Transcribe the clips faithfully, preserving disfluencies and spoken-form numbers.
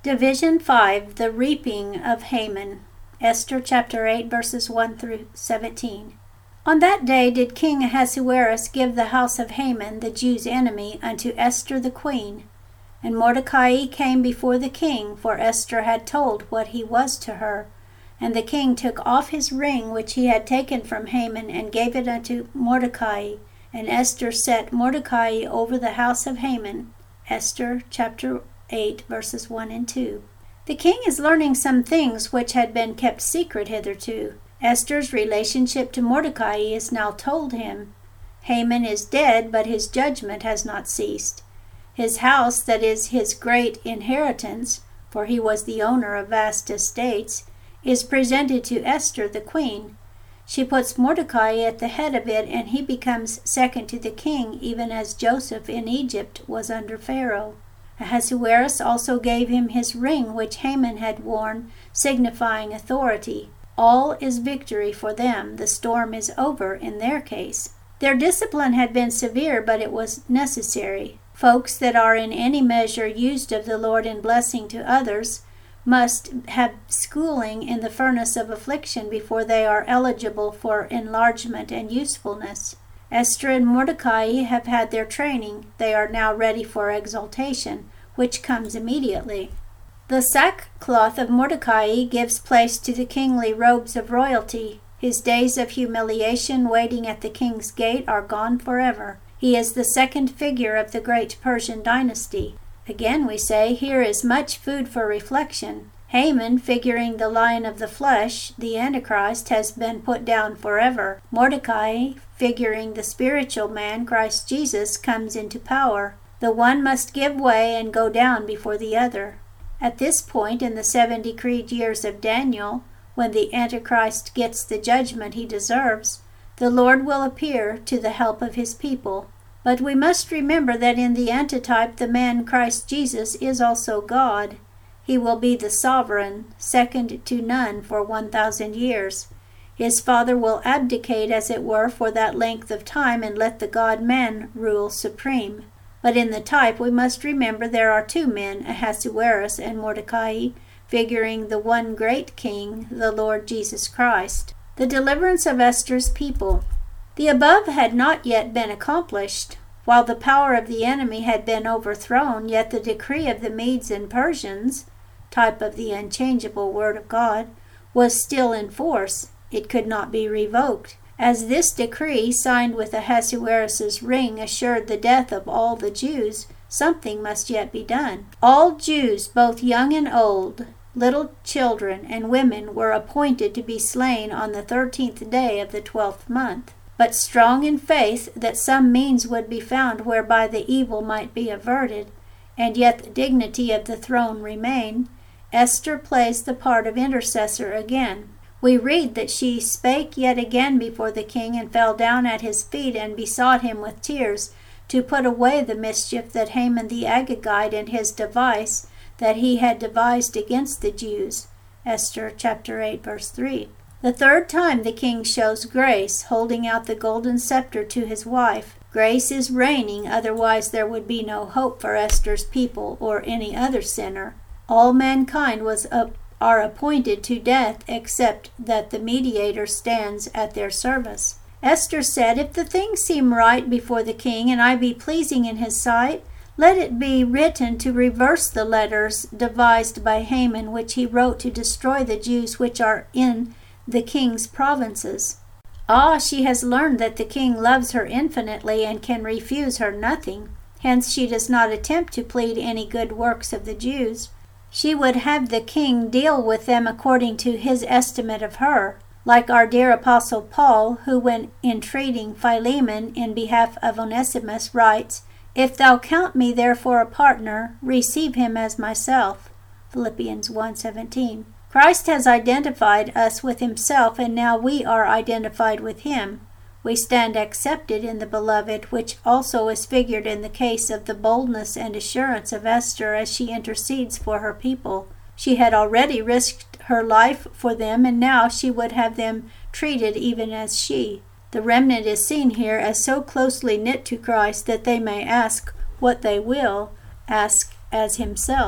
Division five, the reaping of Haman. Esther chapter eight, verses one through seventeen. On that day did King Ahasuerus give the house of Haman, the Jews' enemy, unto Esther the queen. And Mordecai came before the king, for Esther had told what he was to her. And the king took off his ring which he had taken from Haman, and gave it unto Mordecai. And Esther set Mordecai over the house of Haman. Esther chapter eight, verses one and two. The king is learning some things which had been kept secret hitherto. Esther's relationship to Mordecai is now told him. Haman is dead, but his judgment has not ceased. His house, that is his great inheritance, for he was the owner of vast estates, is presented to Esther the queen. She puts Mordecai at the head of it, and he becomes second to the king, even as Joseph in Egypt was under Pharaoh. Ahasuerus also gave him his ring which Haman had worn, signifying authority. All is victory for them. The storm is over in their case. Their discipline had been severe, but it was necessary. Folks that are in any measure used of the Lord in blessing to others must have schooling in the furnace of affliction before they are eligible for enlargement and usefulness. Esther and Mordecai have had their training. They are now ready for exaltation, which comes immediately. The sackcloth of Mordecai gives place to the kingly robes of royalty. His days of humiliation waiting at the king's gate are gone forever. He is the second figure of the great Persian dynasty. Again we say, here is much food for reflection. Haman, figuring the lion of the flesh, the Antichrist, has been put down forever. Mordecai, figuring the spiritual man, Christ Jesus, comes into power. The one must give way and go down before the other. At this point in the seven decreed years of Daniel, when the Antichrist gets the judgment he deserves, the Lord will appear to the help of his people. But we must remember that in the antitype the man Christ Jesus is also God. He will be the sovereign, second to none for one thousand years. His Father will abdicate, as it were, for that length of time and let the God-man rule supreme. But in the type we must remember there are two men, Ahasuerus and Mordecai, figuring the one great king, the Lord Jesus Christ. The deliverance of Esther's people. The above had not yet been accomplished. While the power of the enemy had been overthrown, yet the decree of the Medes and Persians, type of the unchangeable Word of God, was still in force. It could not be revoked. As this decree, signed with Ahasuerus' ring, assured the death of all the Jews, something must yet be done. All Jews, both young and old, little children and women, were appointed to be slain on the thirteenth day of the twelfth month. But strong in faith that some means would be found whereby the evil might be averted, and yet the dignity of the throne remain, Esther plays the part of intercessor again. We read that she spake yet again before the king, and fell down at his feet, and besought him with tears to put away the mischief that Haman the Agagite and his device that he had devised against the Jews. Esther chapter eight, verse three. The third time the king shows grace, holding out the golden scepter to his wife. Grace is reigning, otherwise there would be no hope for Esther's people or any other sinner. All mankind was up, are appointed to death, except that the mediator stands at their service. Esther said, If the thing seem right before the king, and I be pleasing in his sight, let it be written to reverse the letters devised by Haman, which he wrote to destroy the Jews which are in the king's provinces. Ah, she has learned that the king loves her infinitely and can refuse her nothing. Hence she does not attempt to plead any good works of the Jews. She would have the king deal with them according to his estimate of her, like our dear Apostle Paul, who, when entreating Philemon in behalf of Onesimus, writes, If thou count me therefore a partner, receive him as myself. Philippians one seventeen. Christ has identified us with himself, and now we are identified with him. We stand accepted in the beloved, which also is figured in the case of the boldness and assurance of Esther as she intercedes for her people. She had already risked her life for them, and now she would have them treated even as she. The remnant is seen here as so closely knit to Christ that they may ask what they will, ask as himself.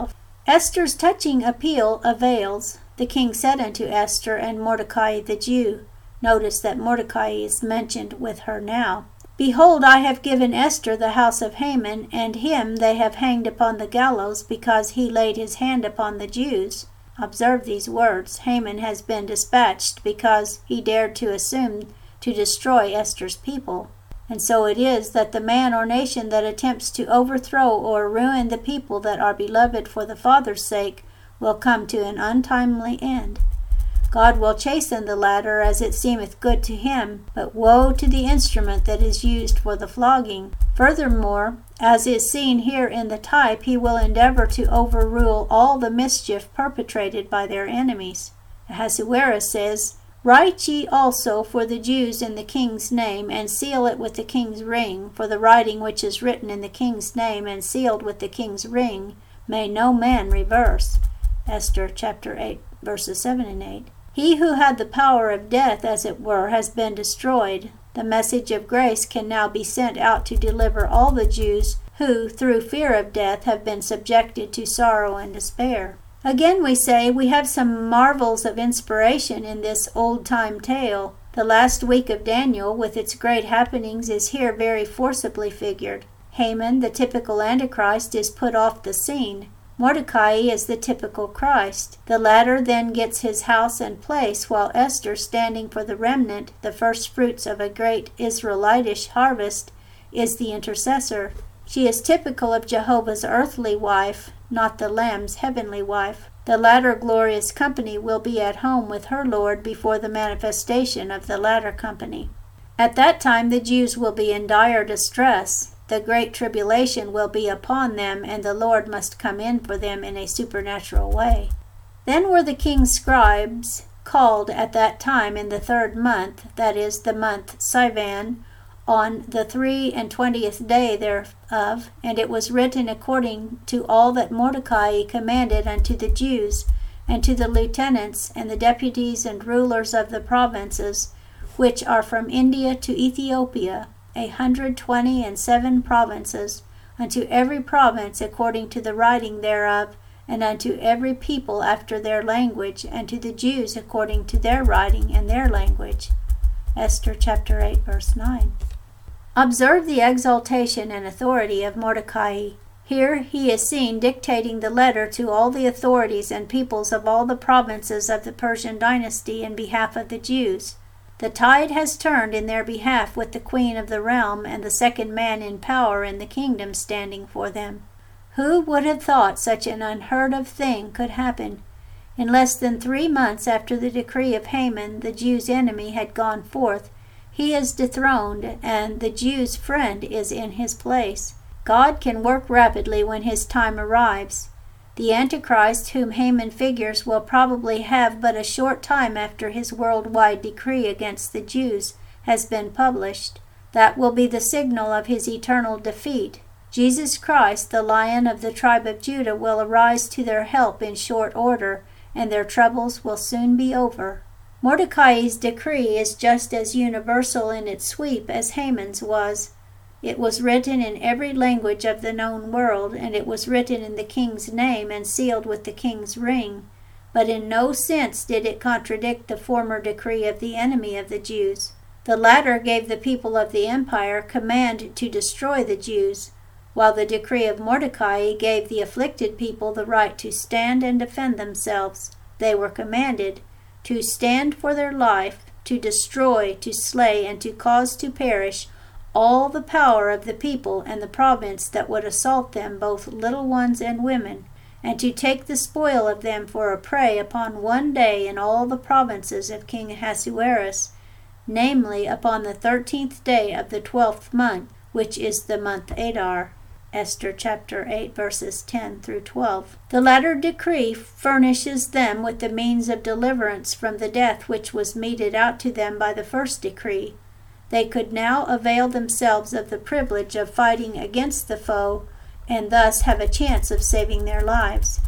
Esther's touching appeal avails. The king said unto Esther and Mordecai the Jew, notice that Mordecai is mentioned with her now, Behold, I have given Esther the house of Haman, and him they have hanged upon the gallows, because he laid his hand upon the Jews. Observe these words. Haman has been dispatched because he dared to assume to destroy Esther's people. And so it is that the man or nation that attempts to overthrow or ruin the people that are beloved for the Father's sake will come to an untimely end. God will chasten the latter as it seemeth good to him, but woe to the instrument that is used for the flogging. Furthermore, as is seen here in the type, he will endeavor to overrule all the mischief perpetrated by their enemies. Ahasuerus says, Write ye also for the Jews in the king's name, and seal it with the king's ring, for the writing which is written in the king's name and sealed with the king's ring may no man reverse. Esther chapter eight, verses seven and eight. He who had the power of death, as it were, has been destroyed. The message of grace can now be sent out to deliver all the Jews who, through fear of death, have been subjected to sorrow and despair. Again we say we have some marvels of inspiration in this old-time tale. The last week of Daniel, with its great happenings, is here very forcibly figured. Haman, the typical Antichrist, is put off the scene. Mordecai is the typical Christ. The latter then gets his house and place, while Esther, standing for the remnant, the first fruits of a great Israelitish harvest, is the intercessor. She is typical of Jehovah's earthly wife, not the Lamb's heavenly wife. The latter glorious company will be at home with her Lord before the manifestation of the latter company. At that time the Jews will be in dire distress. The great tribulation will be upon them, and the Lord must come in for them in a supernatural way. Then were the king's scribes called at that time in the third month, that is, the month Sivan, on the three and twentieth day thereof, and it was written according to all that Mordecai commanded unto the Jews, and to the lieutenants, and the deputies and rulers of the provinces, which are from India to Ethiopia, a hundred twenty and seven provinces, unto every province according to the writing thereof, and unto every people after their language, and to the Jews according to their writing and their language. Esther chapter eight, verse nine. Observe the exaltation and authority of Mordecai. Here he is seen dictating the letter to all the authorities and peoples of all the provinces of the Persian dynasty in behalf of the Jews. The tide has turned in their behalf with the queen of the realm and the second man in power in the kingdom standing for them. Who would have thought such an unheard of thing could happen? In less than three months after the decree of Haman, the Jews' enemy, had gone forth, he is dethroned, and the Jews' friend is in his place. God can work rapidly when his time arrives. The Antichrist, whom Haman figures, will probably have but a short time after his worldwide decree against the Jews has been published. That will be the signal of his eternal defeat. Jesus Christ, the Lion of the tribe of Judah, will arise to their help in short order, and their troubles will soon be over. Mordecai's decree is just as universal in its sweep as Haman's was. It was written in every language of the known world, and it was written in the king's name and sealed with the king's ring. But in no sense did it contradict the former decree of the enemy of the Jews. The latter gave the people of the empire command to destroy the Jews, while the decree of Mordecai gave the afflicted people the right to stand and defend themselves. They were commanded to stand for their life, to destroy, to slay, and to cause to perish all the power of the people and the province that would assault them, both little ones and women, and to take the spoil of them for a prey upon one day in all the provinces of King Ahasuerus, namely upon the thirteenth day of the twelfth month, which is the month Adar. Esther chapter eight, verses ten through twelve. The latter decree furnishes them with the means of deliverance from the death which was meted out to them by the first decree. They could now avail themselves of the privilege of fighting against the foe, and thus have a chance of saving their lives.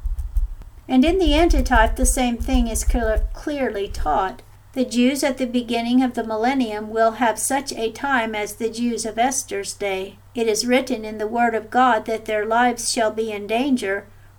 And in the antitype the same thing is clear, clearly taught. The Jews at the beginning of the millennium will have such a time as the Jews of Esther's day. It is written in the Word of God that their lives shall be in danger,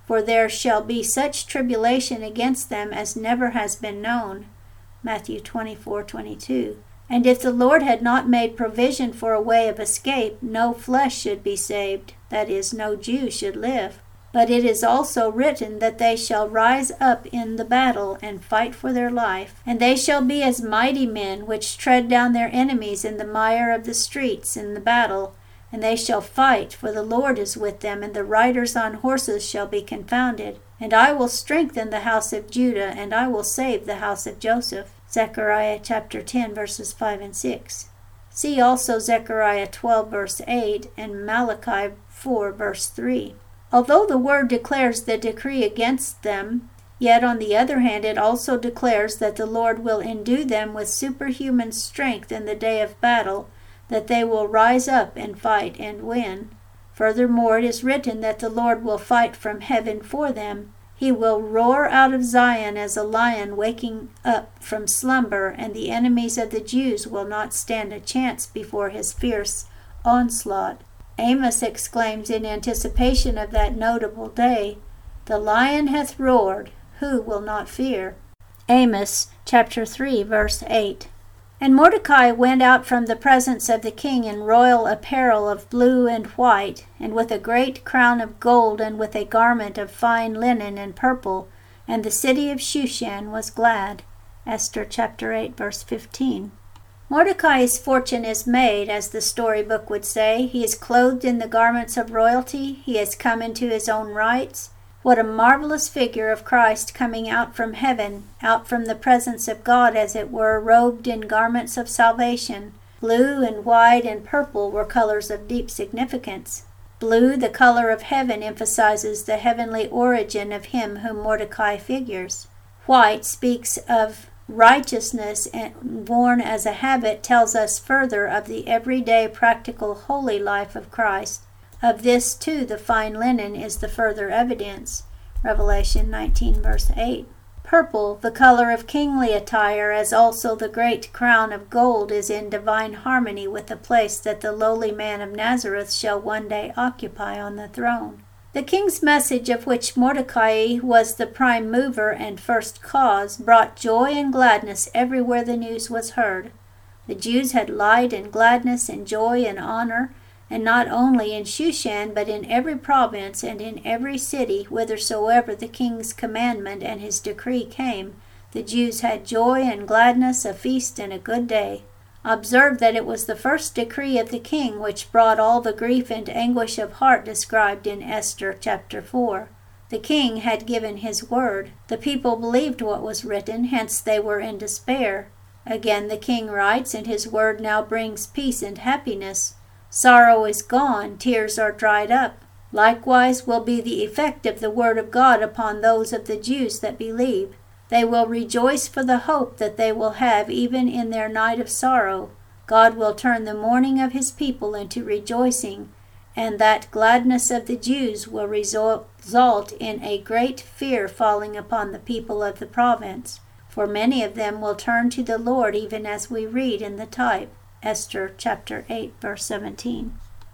for there shall be such tribulation against them as never has been known. Matthew twenty-four twenty-two. And if the Lord had not made provision for a way of escape, no flesh should be saved, that is, no Jew should live. But it is also written that they shall rise up in the battle and fight for their life, and they shall be as mighty men which tread down their enemies in the mire of the streets in the battle. And they shall fight, for the Lord is with them, and the riders on horses shall be confounded. And I will strengthen the house of Judah, and I will save the house of Joseph. Zechariah chapter ten, verses five and six. See also Zechariah twelve, verse eight, and Malachi four, verse three. Although the word declares the decree against them, yet on the other hand it also declares that the Lord will endue them with superhuman strength in the day of battle, that they will rise up and fight and win. Furthermore, it is written that the Lord will fight from heaven for them. He will roar out of Zion as a lion waking up from slumber, and the enemies of the Jews will not stand a chance before his fierce onslaught. Amos exclaims in anticipation of that notable day, "The lion hath roared, who will not fear?" Amos chapter three, verse eight. And Mordecai went out from the presence of the king in royal apparel of blue and white, and with a great crown of gold, and with a garment of fine linen and purple, and the city of Shushan was glad. Esther chapter eight, verse fifteen. Mordecai's fortune is made, as the storybook would say. He is clothed in the garments of royalty. He has come into his own rights. What a marvelous figure of Christ coming out from heaven, out from the presence of God, as it were, robed in garments of salvation. Blue and white and purple were colors of deep significance. Blue, the color of heaven, emphasizes the heavenly origin of him whom Mordecai figures. White speaks of righteousness, and worn as a habit tells us further of the everyday practical holy life of Christ. Of this, too, the fine linen is the further evidence. Revelation nineteen, verse eight. Purple, the color of kingly attire, as also the great crown of gold, is in divine harmony with the place that the lowly man of Nazareth shall one day occupy on the throne. The king's message, of which Mordecai was the prime mover and first cause, brought joy and gladness everywhere the news was heard. The Jews had light and gladness and joy and honor, and not only in Shushan, but in every province and in every city, whithersoever the king's commandment and his decree came, the Jews had joy and gladness, a feast and a good day. Observe that it was the first decree of the king which brought all the grief and anguish of heart described in Esther chapter four. The king had given his word. The people believed what was written, hence they were in despair. Again the king writes, and his word now brings peace and happiness. Sorrow is gone, tears are dried up. Likewise will be the effect of the word of God upon those of the Jews that believe. They will rejoice for the hope that they will have even in their night of sorrow. God will turn the mourning of his people into rejoicing, and that gladness of the Jews will result in a great fear falling upon the people of the province. For many of them will turn to the Lord, even as we read in the type. Esther chapter eight, verse seventeen.